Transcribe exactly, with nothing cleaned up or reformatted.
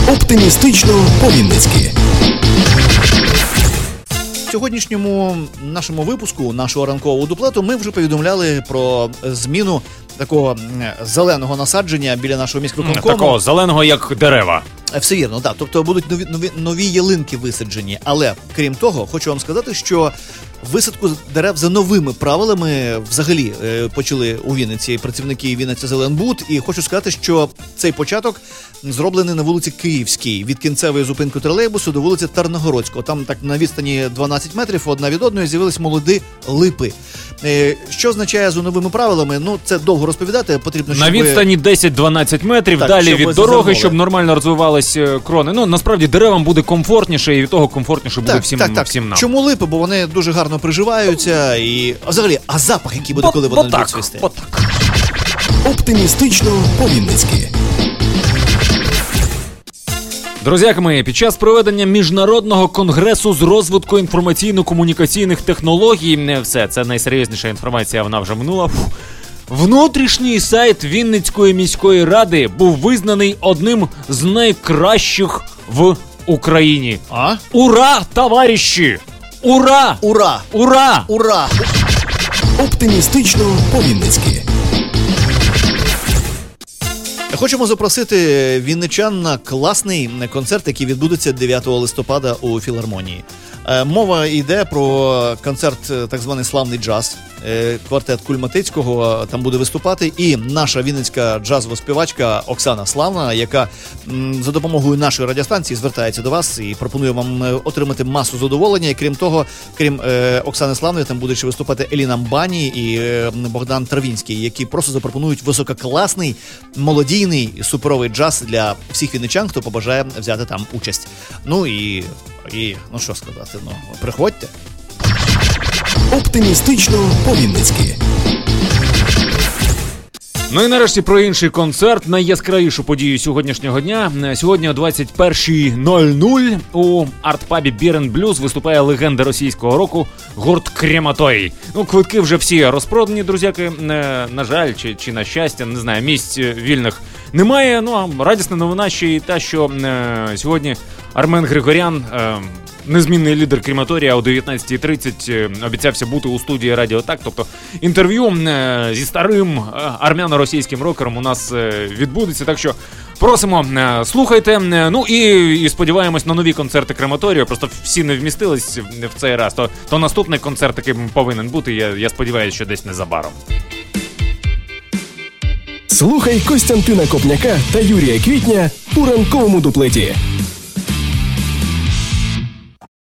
Оптимістично по-вінницьки. В сьогоднішньому нашому випуску, нашого ранкового дуплету, ми вже повідомляли про зміну такого зеленого насадження біля нашого міськвиконкому. Такого зеленого, як дерева. Все вірно, так. Тобто будуть нові, нові, нові ялинки висаджені. Але, крім того, хочу вам сказати, що висадку дерев за новими правилами взагалі е, почали у Вінниці працівники Вінниця Зеленбуд. І хочу сказати, що цей початок зроблений на вулиці Київській, від кінцевої зупинки тролейбусу до вулиці Тарногородського. Там так на відстані дванадцять метрів одна від одної з'явились молоді липи. Е, що означає за новими правилами? Ну, це довго розповідати, потрібно, щоб... На відстані десять-дванадцять метрів, так, далі від дороги, зазирнули. щоб нормально розвивались крони. Ну, насправді, деревам буде комфортніше, і від того комфортніше буде так, всім, так, так. всім нам. Чому липи? Бо вони дуже гарно приживаються і... А взагалі, а запах, який буде, Бо, коли бо вони так, будуть цвісти? бо так. Оптимістично по-вінницьки. Друзяки мої, під час проведення Міжнародного конгресу з розвитку інформаційно-комунікаційних технологій, все, це найсерйозніша інформація, вона вже минула. Фу. Внутрішній сайт Вінницької міської ради був визнаний одним з найкращих в Україні. А? Ура, товариші! Ура! Ура! Ура! Ура! Оптимістично по-вінницьки. Хочемо запросити вінничан на класний концерт, який відбудеться дев'ятого листопада у філармонії. Мова йде про концерт, так званий «Славний джаз». Квартет Кульматицького там буде виступати, і наша вінницька джазова співачка Оксана Славна, яка м, за допомогою нашої радіостанції звертається до вас і пропонує вам отримати масу задоволення. І крім того, крім е, Оксани Славної, там буде ще виступати Еліна Мбані і е, Богдан Травінський, які просто запропонують висококласний, молодійний, суперовий джаз для всіх вінничан, хто побажає взяти там участь. Ну і, і ну що сказати, ну приходьте. Оптимістично по-вінницьки. Ну і нарешті про інший концерт, найяскравішу подію сьогоднішнього дня. Сьогодні о двадцять перша нуль нуль у арт-пабі Beer and Blues виступає легенда російського року гурт Крематорій. Ну, квитки вже всі розпродані, друзяки. На жаль, чи, чи на щастя, не знаю, місць вільних немає. Ну, а радісна новина ще й та, що е, сьогодні Армен Григорян, е, незмінний лідер Крематорія, о дев'ятнадцята тридцять обіцявся бути у студії Радіо Так. Тобто інтерв'ю зі старим армяно-російським рокером у нас відбудеться. Так що просимо, слухайте. Ну і, і сподіваємось на нові концерти Крематорію. Просто всі не вмістились в цей раз. То, то наступний концерт такий повинен бути. Я, я сподіваюся, що десь незабаром. Слухай Костянтина Копняка та Юрія Квітня у ранковому дуплеті.